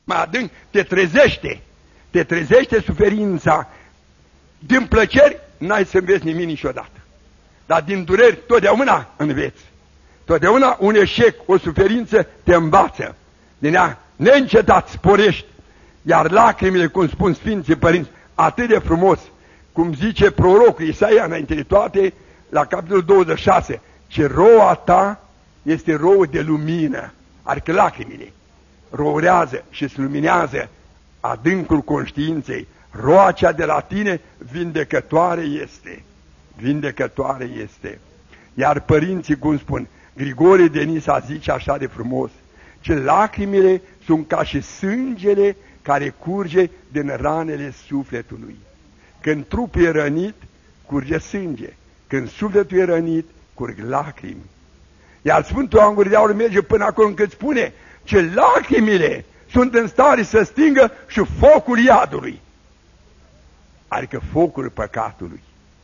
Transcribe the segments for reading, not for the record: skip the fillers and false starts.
mai adânc, te trezește suferința. Din plăceri n-ai să înveți nimic niciodată, dar din dureri totdeauna înveți. Totdeauna un eșec, o suferință te învață. Din ea neîncetat sporești, iar lacrimile, cum spun Sfinții Părinți, atât de frumos, cum zice prorocul Isaia înainte de toate, la capitolul 26, ce roa ta este rouă de lumină, adică lacrimile rourează și îți luminează adâncul conștiinței. Roa cea de la tine vindecătoare este, vindecătoare este. Iar părinții, cum spun, Grigore de Nisa zice așa de frumos, ce lacrimile sunt ca și sângele care curge din ranele sufletului. Când trupul e rănit, curge sânge. Când sufletul e rănit, curg lacrimi. Iar Sfântul Angur de Aur merge până acolo încât spune ce lacrimile sunt în stare să stingă și focul iadului, adică focul păcatului.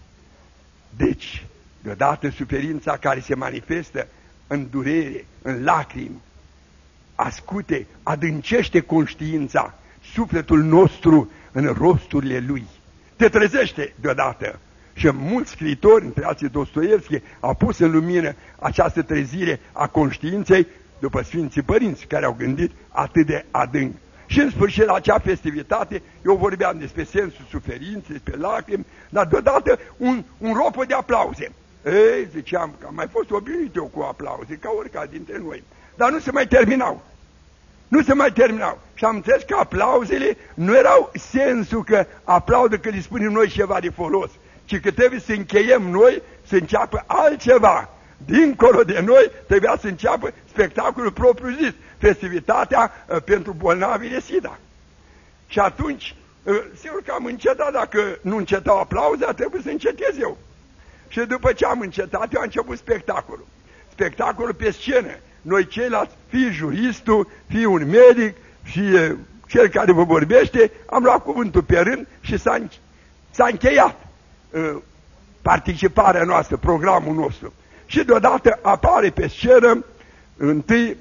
Deci, deodată suferința care se manifestă în durere, în lacrimi, ascute, adâncește conștiința, sufletul nostru în rosturile lui. Te trezește deodată. Și mulți scriitori, între alții Dostoevski, au pus în lumină această trezire a conștiinței după Sfinții Părinți, care au gândit atât de adânc. Și în sfârșit, la acea festivitate, eu vorbeam despre sensul suferinței, despre lacrimi, dar deodată un ropă de aplauze. Ei, ziceam că am mai fost obișnuit eu cu aplauze, ca oricare dintre noi. Dar nu se mai terminau. Nu se mai terminau. Și am înțeles că aplauzele nu erau sensul că aplaudă că le spunem noi ceva de folos, ci că trebuie să încheiem noi, să înceapă altceva. Dincolo de noi trebuia să înceapă spectacolul propriu-zis, festivitatea pentru bolnavii de SIDA. Și atunci, sigur că am încetat, dacă nu încetau aplauze, a trebuit să încetez eu. Și după ce am încetat, eu am început spectacolul. Spectacolul pe scenă. Noi ceilalți, fie juristul, fie un medic, fie cel care vă vorbește, am luat cuvântul pe rând și s-a încheiat participarea noastră, programul nostru. Și deodată apare pe scenă întâi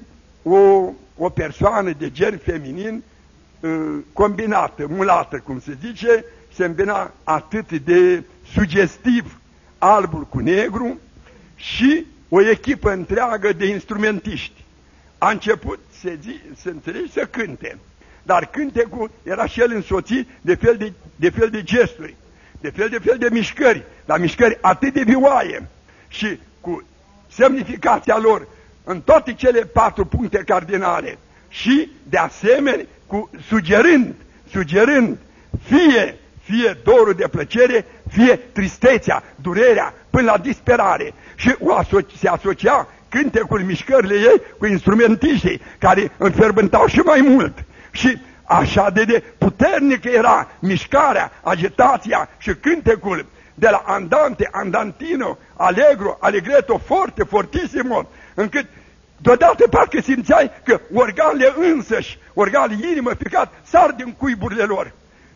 o persoană de gen feminin combinată, mulată, cum se zice, se îmbina atât de sugestiv albul cu negru și o echipă întreagă de instrumentiști. A început, să înțelegi, să cânte, dar cântecul era și el însoțit de fel de gesturi, de fel de mișcări, dar mișcări atât de vioaie și cu semnificația lor în toate cele 4 puncte cardinale și, de asemenea, sugerând fie dorul de plăcere, fie tristețea, durerea, până la disperare. Și se asocia cântecul, mișcările ei cu instrumentiștii, care înferbântau și mai mult. Și așa de puternică era mișcarea, agitația și cântecul, de la andante, andantino, allegro, allegretto, forte, fortissimo, încât deodată parcă simțeai că organele însăși, organele inimă, ficat, sar din cuiburile lor.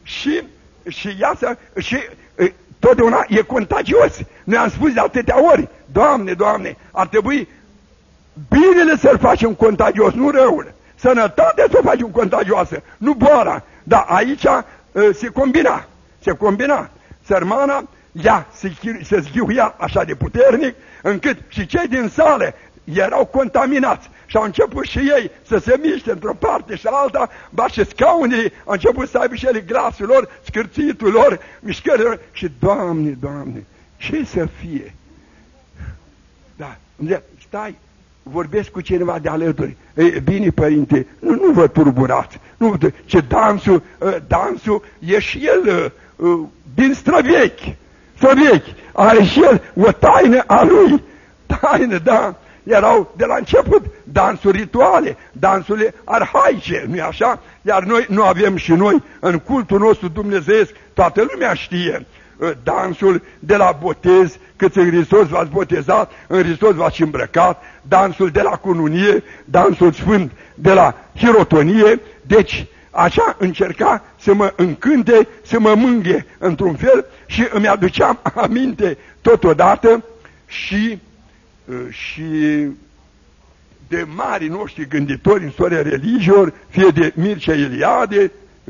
Și totdeauna e contagios. Noi am spus de atâtea ori, Doamne, Doamne, ar trebui binele să-l facem contagios, nu răul. Sănătatea să o facem contagioasă, nu boala. Dar aici se combina. Sărmana, ea se zghiuia așa de puternic, încât și cei din sală erau contaminați. Și au început și ei să se miște într-o parte și alta, ba și scaunele au început să aibă și ele glasul lor, scârțitul lor, mișcările lor. Și Doamne, Doamne, ce să fie? Da, stai, vorbesc cu cineva de alături. Ei, bine, părinte, nu vă turburați. Ce dansul e și el din străvechi. Are și el o taină a lui. Taină, da. Erau de la început dansuri rituale, dansurile arhaice, nu-i așa? Iar noi nu avem și noi, în cultul nostru dumnezeiesc, toată lumea știe, dansul de la botez, cât în Hristos v-ați botezat, în Hristos v-ați îmbrăcat, dansul de la cununie, dansul sfânt de la hirotonie. Deci așa încerca să mă încânte, să mă mânghe într-un fel și îmi aduceam aminte totodată și de mari noștri gânditori în istoria religiilor, fie de Mircea Eliade,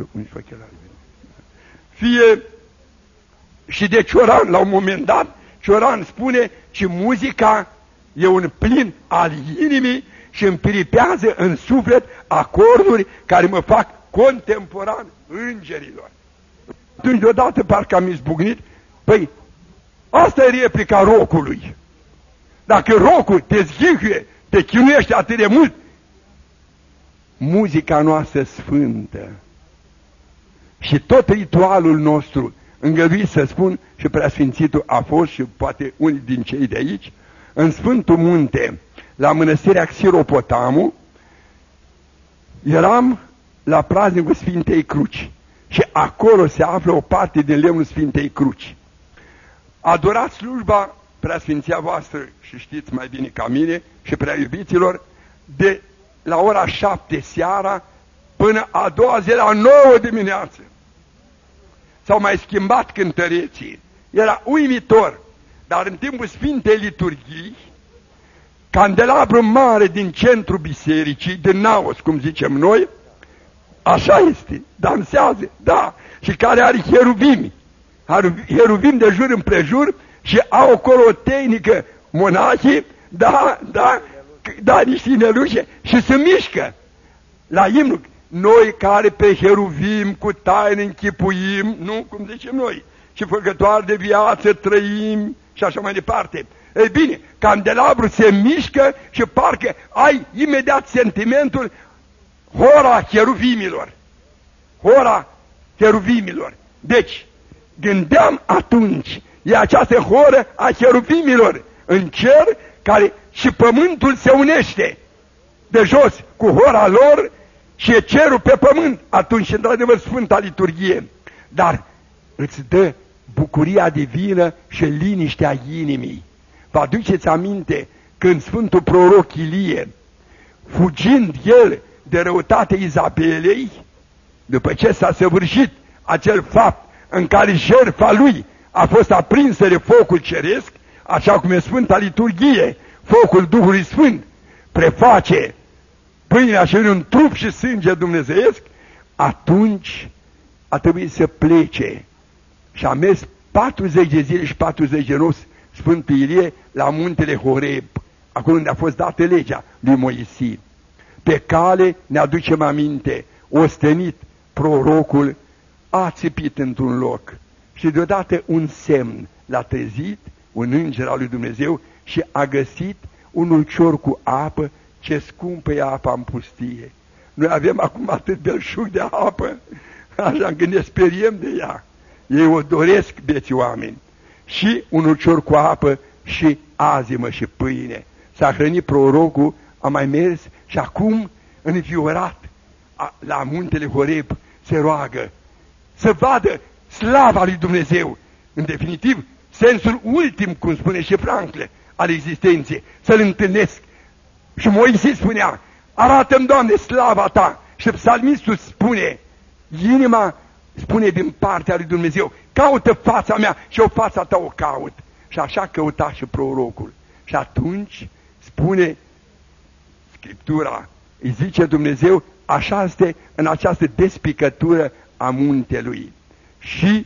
fie și de Cioran. La un moment dat, Cioran spune că muzica e un plin al inimii și îmi piripează în suflet acorduri care mă fac contemporan îngerilor. Atunci deodată parcă am izbucnit, păi, asta e replica rocului. Dacă rocul te zghihuie, te chinuiește atât de mult, muzica noastră sfântă și tot ritualul nostru, îngăduiți să spun, și Preasfințitul a fost și poate unii din cei de aici, în Sfântul Munte, la mănăstirea Xiropotamu, eram la praznicul Sfintei Cruci și acolo se află o parte din lemnul Sfintei Cruci. Adorați slujba, Preasfinția voastră, și știți mai bine ca mine, și prea iubiților, de la ora 7 seara până a doua zi la 9 dimineață. S-au mai schimbat cântăreții. Era uimitor, dar în timpul Sfintei Liturghii, candelabru mare din centrul bisericii, din naos, cum zicem noi, așa este, dansează, da, și care are cheruvimi. Cheruvim de jur împrejur și au acolo o tehnică monahii, da, niște inelușe și se mișcă la imnul. Noi care pe cheruvim cu taină închipuim, nu cum zicem noi, și făcătoare de viață trăim și așa mai departe. Ei bine, candelabru se mișcă și parcă ai imediat sentimentul hora cheruvimilor. Hora cheruvimilor. Deci, gândeam atunci, e această horă a cheruvimilor în cer, care și pământul se unește de jos cu hora lor și e cerul pe pământ. Atunci, într-adevăr, Sfânta Liturghie. Dar îți dă bucuria divină și liniștea inimii. Vă aduceți aminte când Sfântul Proroc Ilie, fugind el de răutatea Izabelei, după ce s-a săvârșit acel fapt în care jertfa lui a fost aprinsă de focul ceresc, așa cum e Sfânta Liturghie, focul Duhului Sfânt preface pâinea și un trup și sânge dumnezeiesc, atunci a trebuit să plece și a mers 40 de zile și 40 de nopți Sfântul Ilie la muntele Horeb, acolo unde a fost dată legea lui Moisie. Pe cale, ne aducem aminte, ostenit prorocul, a țipit într-un loc și deodată un semn l-a trezit, un înger al lui Dumnezeu, și a găsit un ulcior cu apă. Ce scumpă e apa în pustie! Noi avem acum atât belșug de apă, așa că ne speriem de ea. Ei o doresc, beți oameni. Și un ulcior cu apă și azimă și pâine. S-a hrănit prorocul, a mai mers și acum, înviorat, la muntele Horeb, se roagă să vadă slava lui Dumnezeu. În definitiv, sensul ultim, cum spune și Francle, al existenței, să-L întâlnesc. Și Moisie spunea, arată-mi, Doamne, slava Ta. Și psalmistul spune, inima spune din partea lui Dumnezeu, caută fața mea și o fața Ta o caut. Și așa căuta și prorocul. Și atunci spune Scriptura, îi zice Dumnezeu, așa este în această despicătură a muntelui. Și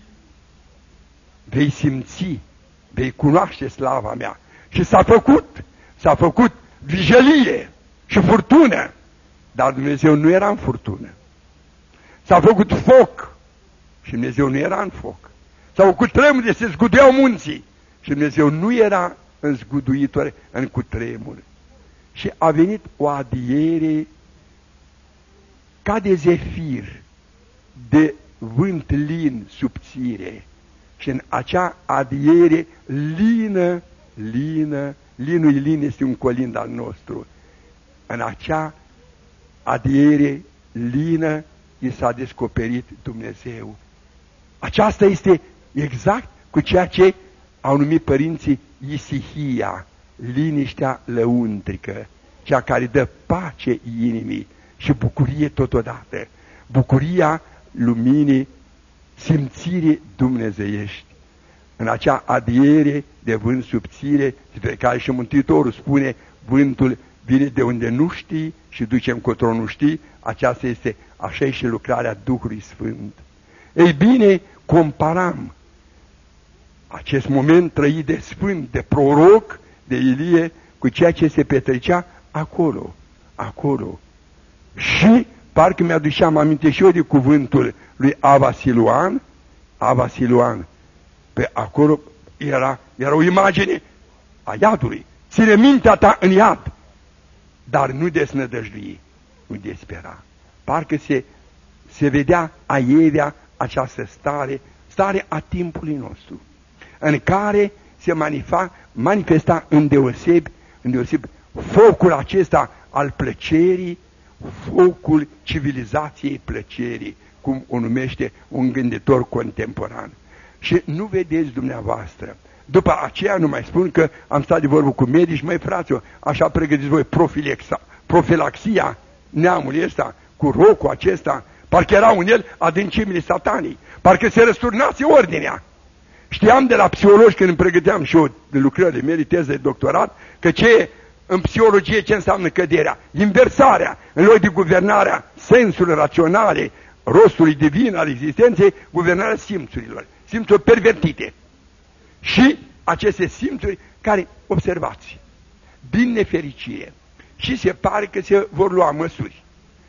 vei simți, vei cunoaște slava mea. Și s-a făcut vijelie și furtună, dar Dumnezeu nu era în furtună. S-a făcut foc și Dumnezeu nu era în foc. S-a făcut tremure, se zguduiau munții și Dumnezeu nu era în zguduitor, în cutremur. Și a venit o adiere ca de zefir, de vânt lin subțire, și în acea adiere lină, linul lin este un colind al nostru, în acea adiere lină i s-a descoperit Dumnezeu. Aceasta este exact cu ceea ce au numit părinții isihia, liniștea lăuntrică, cea care dă pace inimii și bucurie totodată, bucuria luminii, simțirii dumnezeiești. În acea adiere de vânt subțire, pe care și Mântuitorul spune, vântul vine de unde nu știi și duce încotro nu știi, aceasta este așa și lucrarea Duhului Sfânt. Ei bine, comparăm acest moment trăit de Sfânt, de proroc, de Ilie, cu ceea ce se petrecea acolo. Și parcă mi-aduceam aminte și eu de cuvântul lui Ava Siluan. Pe acolo era o imagine a iadului. Ține mintea ta în iad, dar nu desnădăjdui, nu despera. Parcă se vedea aievea această stare a timpului nostru, în care se manifesta îndeosebi focul acesta al plăcerii, focul civilizației plăcerii, cum o numește un gânditor contemporan. Și nu vedeți dumneavoastră, după aceea nu mai spun că am stat de vorbă cu medici, măi fraților, așa pregătiți voi profilaxia neamului ăsta, cu rocul acesta, parcă era în el adâncimile satanii, parcă se răsturnase ordinea. Știam de la psihologi când îmi pregăteam și eu de lucrările mele, teză de doctorat, că ce în psihologie ce înseamnă căderea? Inversarea, în loc de guvernarea sensurilor raționale, rostului divin al existenței, guvernarea simțurilor pervertite. Și aceste simțuri care, observați, din nefericire, și se pare că se vor lua măsuri.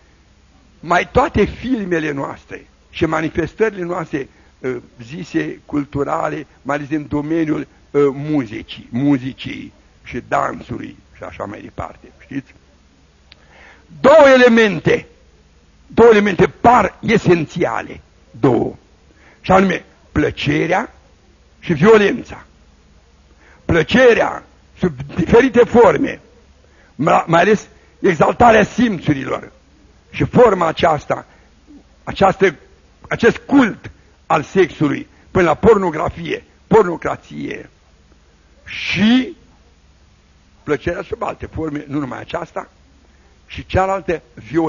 Mai toate filmele noastre și manifestările noastre zise culturale, mai ales în domeniul muzicii și dansului și așa mai departe, știți? Două elemente par esențiale, și anume plăcerea și violența. Plăcerea sub diferite forme, mai ales exaltarea simțurilor și forma aceasta, acest cult al sexului până la pornocrație și plăcerea sub alte forme, nu numai aceasta, și cealaltă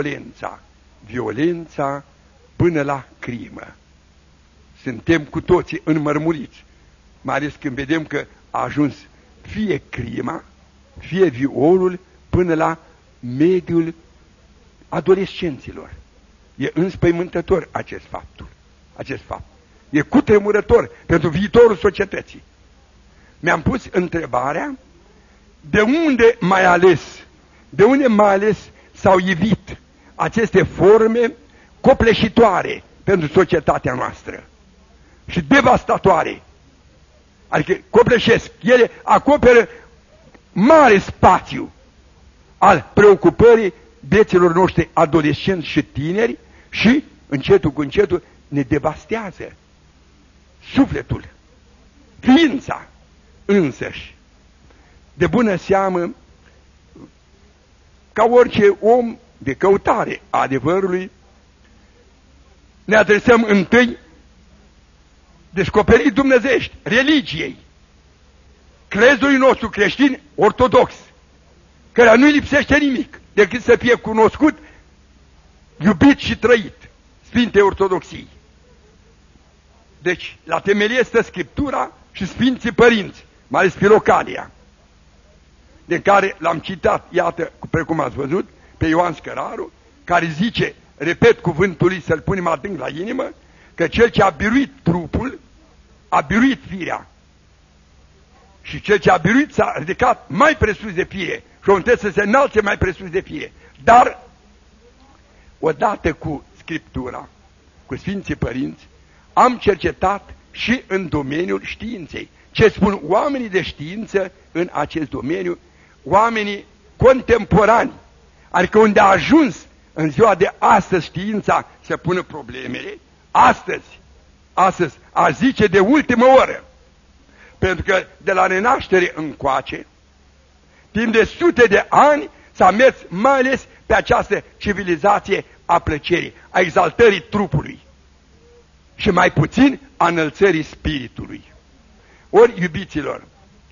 violența până la crimă. Suntem cu toții înmărmuriți, mai ales când vedem că a ajuns fie crima, fie violul până la mediul adolescenților. E înspăimântător acest fapt. E cutremurător pentru viitorul societății. Mi-am pus întrebarea, de unde mai ales s-au ivit aceste forme copleșitoare pentru societatea noastră și devastatoare. Adică copleșesc, ele acoperă mare spațiu al preocupării vieților noștri adolescenți și tineri și încetul cu încetul ne devastează sufletul, ființa însăși. De bună seamă, ca orice om de căutare a adevărului, ne adresăm întâi descoperirii dumnezeiești, religiei, crezului nostru creștin ortodox, căreia nu-i lipsește nimic decât să fie cunoscut, iubit și trăit, Sfinte Ortodoxii. Deci, la temelie stă Scriptura și Sfinții Părinți, mai ales Filocalia, de care l-am citat, iată, precum ați văzut, pe Ioan Scăraru, care zice, repet cuvântul lui să-l punem adânc la inimă, că cel ce a biruit trupul, a biruit firea. Și cel ce a biruit s-a ridicat mai presus de fire și omul trebuie să se înalțe mai presus de fire. Dar, odată cu Scriptura, cu Sfinții Părinți, am cercetat și în domeniul științei. Ce spun oamenii de știință în acest domeniu, oamenii contemporani, adică unde a ajuns în ziua de astăzi știința să pună problemele, astăzi, a zice de ultimă oră, pentru că de la renaștere încoace, timp de sute de ani, s-a mers mai ales pe această civilizație a plăcerii, a exaltării trupului și mai puțin a înălțării spiritului. Ori, iubiților,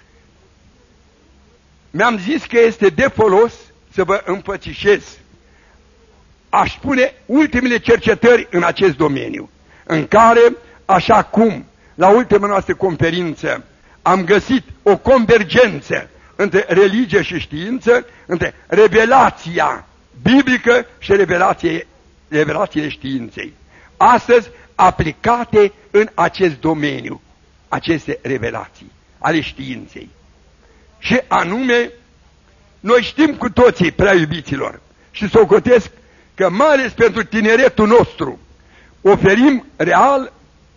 mi-am zis că este de folos să vă înfățișez, aș spune, ultimele cercetări în acest domeniu, în care, așa cum la ultima noastră conferință am găsit o convergență între religie și știință, între revelația biblică și revelațiile științei. Astăzi aplicate în acest domeniu, aceste revelații ale științei. Și anume, noi știm cu toții, prea iubiților, și socotesc că mai ales pentru tineretul nostru oferim real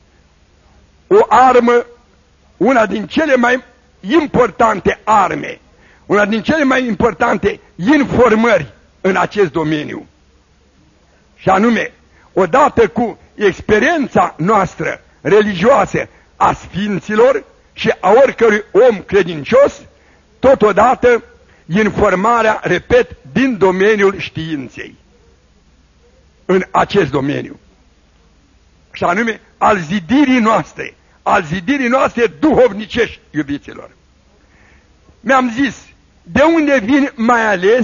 o armă, una din cele mai importante arme, una din cele mai importante informări în acest domeniu. Și anume, odată cu experiența noastră religioasă a sfinților și a oricărui om credincios, totodată informarea, repet, din domeniul științei. În acest domeniu. Și anume, al zidirii noastre duhovnicești, iubiților. Mi-am zis, de unde vin mai ales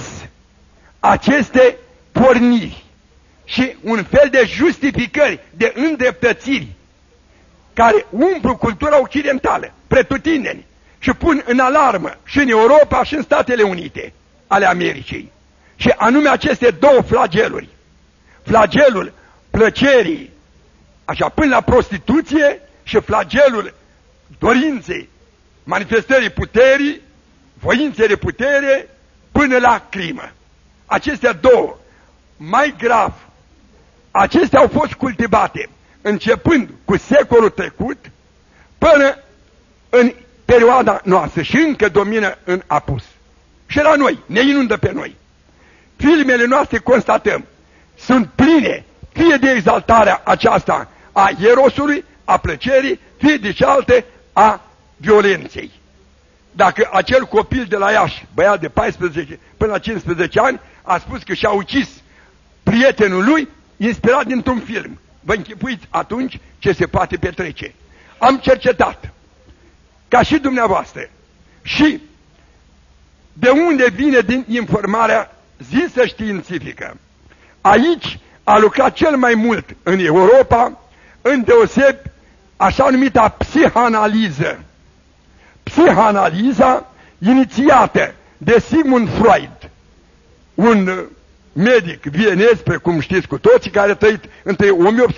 aceste porniri și un fel de justificări, de îndreptățiri, care umplu cultura occidentală, pretutindeni, și pun în alarmă și în Europa și în Statele Unite ale Americii. Și anume aceste două flageluri. Flagelul plăcerii, așa, până la prostituție, și flagelul dorinței, manifestării puterii, voinței de putere, până la crimă. Acestea două, mai grav, acestea au fost cultivate începând cu secolul trecut până în perioada noastră și încă domină în apus. Și la noi, ne inundă pe noi. Filmele noastre, constatăm, sunt pline fie de exaltarea aceasta a erosului, a plăcerii, fie de cealaltă a violenței. Dacă acel copil de la Iași, băiat de 14 până la 15 ani, a spus că și-a ucis prietenul lui, inspirat dintr-un film, vă închipuiți atunci ce se poate petrece. Am cercetat, ca și dumneavoastră, și de unde vine din informarea zisă științifică. Aici a lucrat cel mai mult în Europa, îndeosebi așa numita psihanaliză. Psihanaliza inițiată de Sigmund Freud, un medic vienez, precum știți cu toții, care a trăit între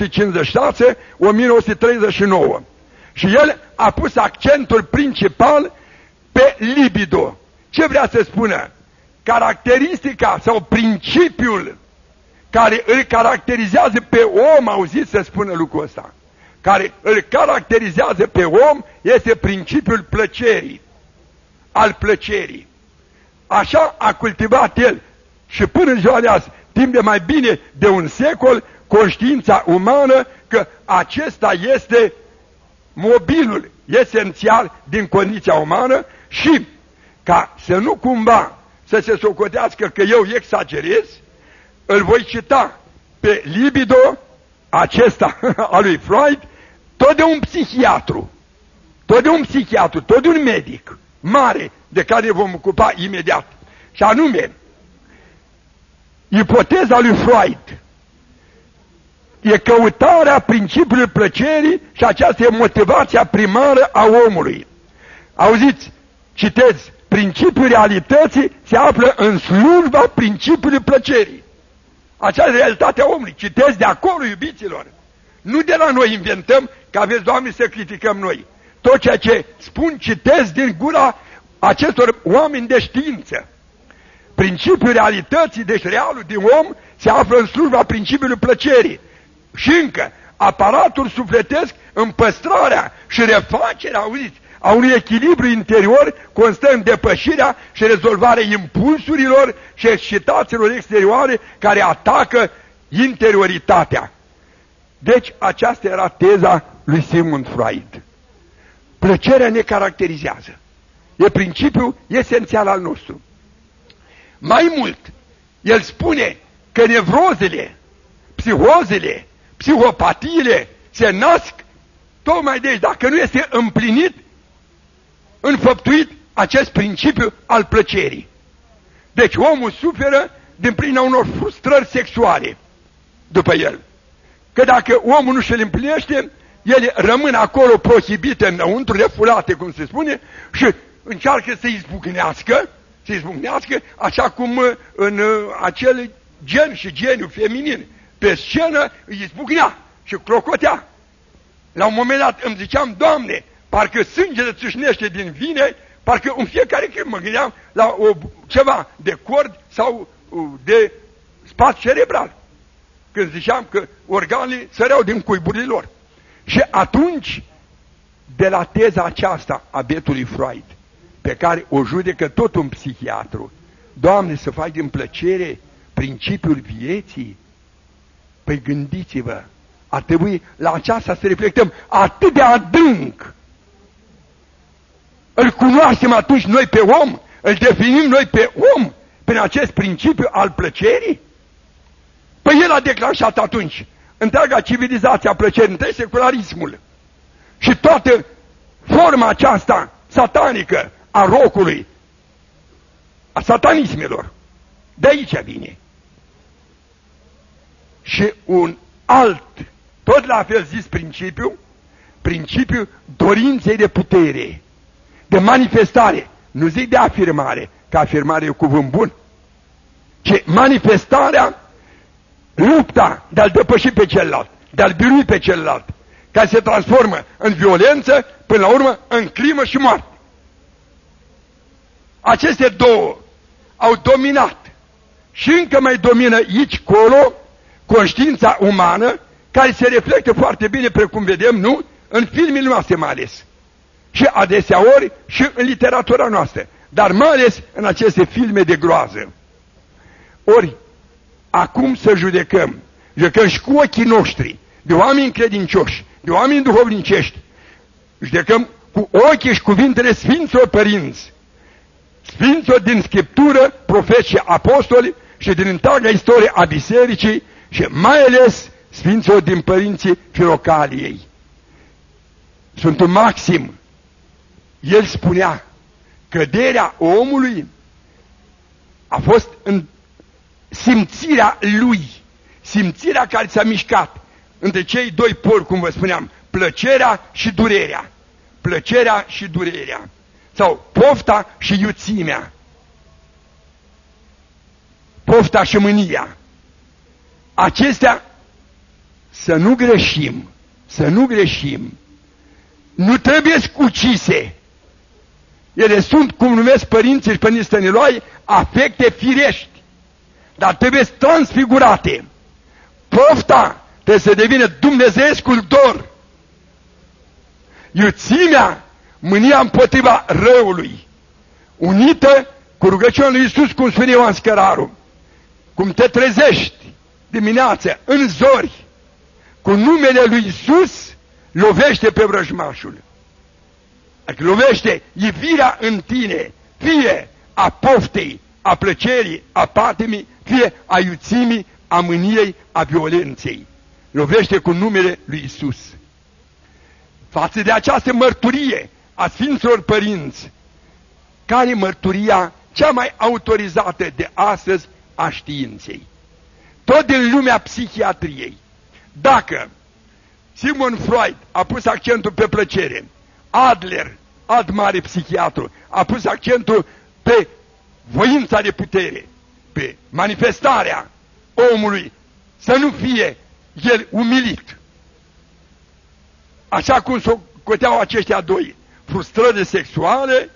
1856-1939. Și el a pus accentul principal pe libido. Ce vrea să spună? Caracteristica sau principiul care îl caracterizează pe om, auziți să spună lucrul ăsta, care îl caracterizează pe om este principiul plăcerii, al plăcerii. Așa a cultivat el și până în ziua de azi, timp de mai bine de un secol, conștiința umană că acesta este mobilul esențial din condiția umană și ca să nu cumva să se socotească că eu exagerez, îl voi cita pe libido acesta al lui Freud, tot de un psihiatru, tot de un medic mare de care ne vom ocupa imediat. Și anume, ipoteza lui Freud e căutarea principiului plăcerii și aceasta e motivația primară a omului. Auziți, citez, principiul realității se află în slujba principiului plăcerii. Aceasta e realitatea omului. Citez de acolo, iubiților. Nu de la noi inventăm, că aveți, Doamne, să criticăm noi. Tot ceea ce spun, citez din gura acestor oameni de știință. Principiul realității, deci realul din om, se află în slujba principiului plăcerii. Și încă, aparatul sufletesc în păstrarea și refacerea, auziți, a unui echilibru interior constă în depășirea și rezolvarea impulsurilor și excitațiilor exterioare care atacă interioritatea. Deci aceasta era teza lui Sigmund Freud. Plăcerea ne caracterizează. E principiul esențial al nostru. Mai mult, el spune că nevrozele, psihozele, psihopatiile se nasc tocmai de aici, dacă nu este împlinit, înfăptuit acest principiu al plăcerii. Deci omul suferă din prina unor frustrări sexuale după el. Că dacă omul nu și-l împlinește, ele rămân acolo prohibite înăuntru, refulate, cum se spune, și încearcă să izbucnească, așa cum în acel gen și geniu feminin pe scenă îi izbucnea și clocotea. La un moment dat îmi ziceam, Doamne, parcă sângele țâșnește din vine, parcă în fiecare când mă gândeam la ceva de cord sau de spațiu cerebral. Când ziceam că organele săreau din cuiburile lor. Și atunci, de la teza aceasta a bietului Freud, pe care o judecă tot un psihiatru, Doamne, să faci din plăcere principiul vieții? Păi gândiți-vă, ar trebui la aceasta să reflectăm atât de adânc. Îl cunoaștem atunci noi pe om? Îl definim noi pe om prin acest principiu al plăcerii? Păi el a declanșat atunci întreaga civilizație a plăcerii, întreg secularismul. Și toată forma aceasta satanică a rocului, a satanismelor, de aici vine. Și un alt, tot la fel zis principiul dorinței de putere, de manifestare, nu zic de afirmare, că afirmare e cuvânt bun, ci manifestarea, lupta de a-l depăși pe celălalt, de a-l birui pe celălalt, care se transformă în violență, până la urmă în crimă și moarte. Aceste două au dominat și încă mai domină aici, colo, conștiința umană, care se reflectă foarte bine, precum vedem, nu? În filmele noastre mai ales. Și adeseori și în literatura noastră, dar mai ales în aceste filme de groază. Ori, acum să judecăm și cu ochii noștri, de oameni credincioși, de oameni duhovnicești, judecăm cu ochii și cuvintele Sfinților Părinți, Sfinților din Scriptură, profeți și apostoli și din întreaga istorie a bisericii și mai ales Sfinților din părinții Filocaliei. Sfântul Maxim, el spunea, căderea omului a fost în simțirea lui, simțirea care s-a mișcat între cei doi poli, cum vă spuneam, plăcerea și durerea. Plăcerea și durerea. Sau pofta și iuțimea. Pofta și mânia. Acestea, să nu greșim, nu trebuie ucise. Ele sunt, cum numesc părinții și părinții Stăniloae, afecte firești, dar trebuie transfigurate. Pofta trebuie să devină dumnezeescul dor. Iuțimea, mânia împotriva răului, unită cu rugăciunea lui Iisus, cum spune Ioan Scăraru, cum te trezești dimineața în zori, cu numele lui Iisus, lovește pe vrăjmașul. Adică lovește iubirea în tine, fie a poftei, a plăcerii, a patimii, fie a iuțimii, a mâniei, a violenței. Lovește cu numele lui Iisus. Față de această mărturie a Sfinților Părinți, care e mărturia cea mai autorizată de astăzi a științei? Tot din lumea psihiatriei. Dacă Sigmund Freud a pus accentul pe plăcere, Adler, alt mare psihiatru, a pus accentul pe voința de putere, pe manifestarea omului, să nu fie el umilit. Așa cum s-o coteau aceștia doi, frustrări sexuale,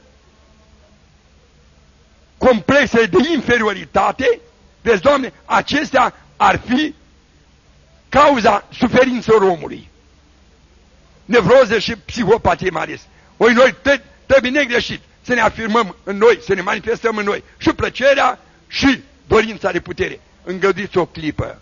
complexe de inferioritate, vezi, Doamne, acestea ar fi cauza suferințelor omului. Nevroze și psihopatie mai ales. Oi noi trebuie negreșit să ne afirmăm în noi, să ne manifestăm în noi și plăcerea și dorința de putere. Îngăduiți o clipă.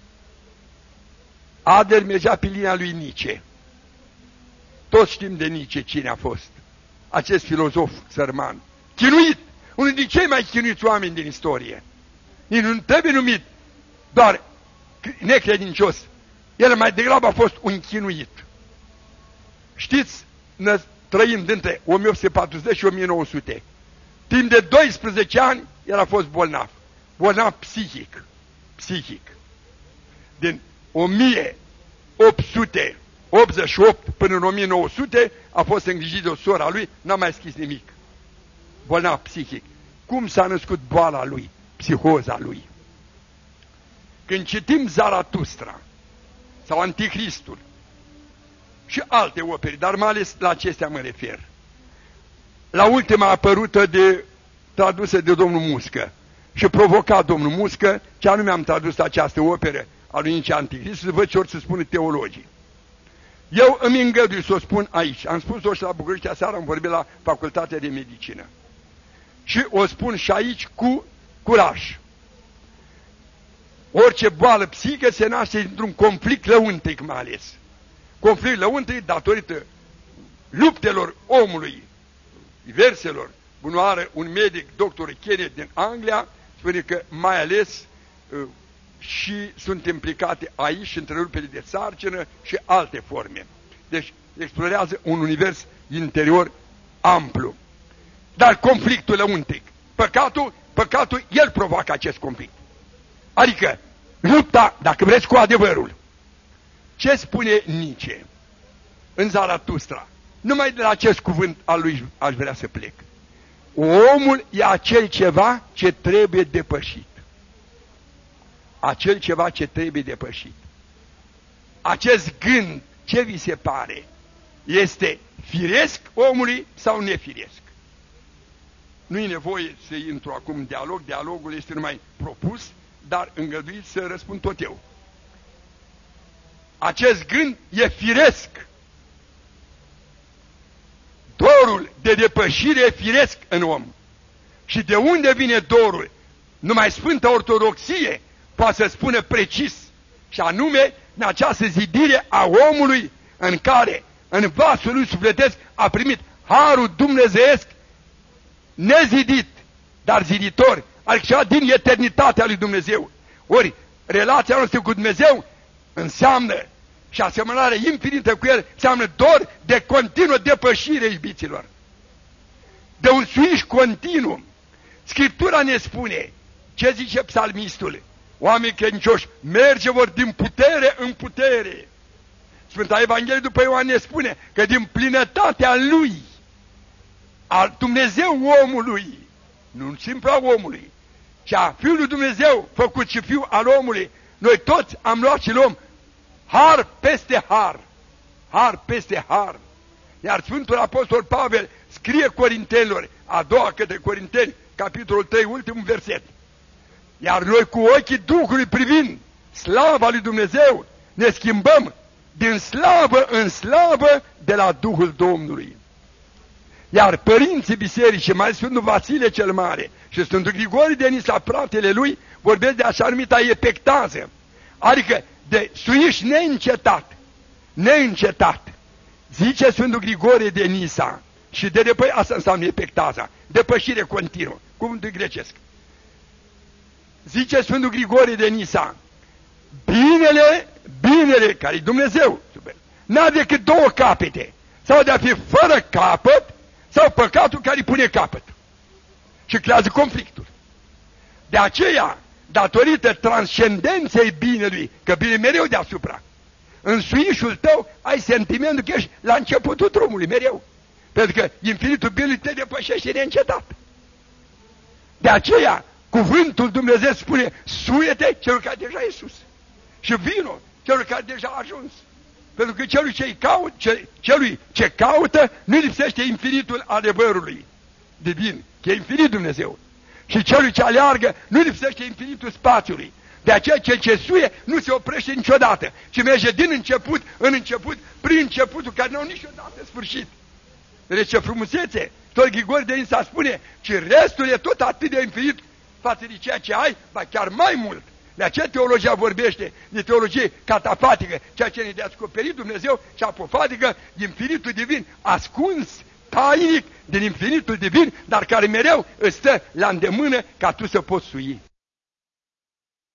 Adler mergea pe linia lui Nietzsche. Toți știm de Nietzsche cine a fost. Acest filozof sărman. Chinuit. Unul din cei mai chinuiți oameni din istorie. Nu trebuie numit doar necredincios. El mai degrabă a fost un chinuit. Știți, trăind între 1840 și 1900. Timp de 12 ani, el a fost bolnav. Bolnav psihic. Din 1888 până în 1900 a fost îngrijit de o soră a lui, n-a mai scris nimic. bolnav psihic, cum s-a născut boala lui, psihoza lui. Când citim Zaratustra sau Anticristul și alte opere, dar mai ales la acestea mă refer, la ultima apărută tradusă de domnul Muscă și provocat domnul Muscă, ce anume am tradus această operă a lui Nici Antichrist, să văd ce ori să spună teologii. Eu îmi îngădui să o spun aici. Am spus-o și la București aseară, am vorbit la Facultatea de Medicină. Și o spun și aici cu curaj. Orice boală psihică se naște dintr-un conflict lăuntric mai ales. Conflict lăuntric datorită luptelor omului, diverselor. Bunoară, un medic, doctor Kenneth din Anglia, spune că mai ales și sunt implicate aici întreruperi de sarcină și alte forme. Deci explorează un univers interior amplu. Dar conflictul lăuntric, păcatul, el provoacă acest conflict. Adică lupta, dacă vreți, cu adevărul. Ce spune Nietzsche în Zaratustra? Numai de la acest cuvânt al lui aș vrea să plec. Omul e acel ceva ce trebuie depășit. Acel ceva ce trebuie depășit. Acest gând, ce vi se pare? Este firesc omului sau nefiresc? Nu e nevoie să intru acum în dialog, dialogul este numai propus, dar îngăduiți să răspund tot eu. Acest gând e firesc. Dorul de depășire e firesc în om. Și de unde vine dorul? Numai Sfânta Ortodoxie poate să spună precis, și anume în această zidire a omului în care în vasul lui sufletesc a primit harul dumnezeiesc nezidit, dar ziditor, adică din eternitatea lui Dumnezeu. Ori relația noastră cu Dumnezeu înseamnă și asemănare infinită cu El, înseamnă dor de continuă depășire, iubiților. De un suiș continuu. Scriptura ne spune, ce zice psalmistul? Oameni credincioși, merge vor din putere în putere. Sfânta Evanghelie după Ioan ne spune că din plinătatea Lui, al Dumnezeu omului, nu simplu a omului, ci a Fiul lui Dumnezeu, făcut și Fiul al omului, noi toți am luat și luăm har peste har, har peste har. Iar Sfântul Apostol Pavel scrie Corintenilor, a doua către Corinteni, capitolul 3, ultimul verset. Iar noi cu ochii Duhului privind slava lui Dumnezeu, ne schimbăm din slavă în slavă de la Duhul Domnului. Iar părinții bisericii, mai Sfântul Vasile cel Mare și Sfântul Grigore de Nisa, fratele lui, vorbesc de așa numita epectază, adică de suiș neîncetat, neîncetat. Zice Sfântul Grigore de Nisa și de asta înseamnă epectaza, depășire continuă, cuvântul grecesc. Zice Sfântul Grigore de Nisa, binele care-i Dumnezeu, n-a decât două capete, sau de a fi fără capăt, sau păcatul care îi pune capăt și creează conflictul. De aceea, datorită transcendenței binelui, că bine mereu deasupra, în suișul tău ai sentimentul că ești la începutul drumului, mereu. Pentru că infinitul binelui te depășește neîncetat. De aceea, cuvântul Dumnezeu spune, suiete celor care deja e sus. Și vino celor care deja a ajuns. Pentru că celui ce caută nu lipsește infinitul adevărului divin, că e infinit Dumnezeu. Și celui ce aleargă nu lipsește infinitul spațiului. De aceea cel ce suie nu se oprește niciodată, ci merge din început în început, prin începutul care nu au niciodată sfârșit. Deci ce frumusețe! Tot Grigore de Nisa spune, ci restul e tot atât de infinit față de ceea ce ai, ba chiar mai mult. De aceea teologia vorbește de teologie catafatică, ceea ce ne descoperit Dumnezeu și apofatică, infinitul divin, ascuns, tainic din infinitul divin, dar care mereu îți stă la îndemână ca tu să poți sui.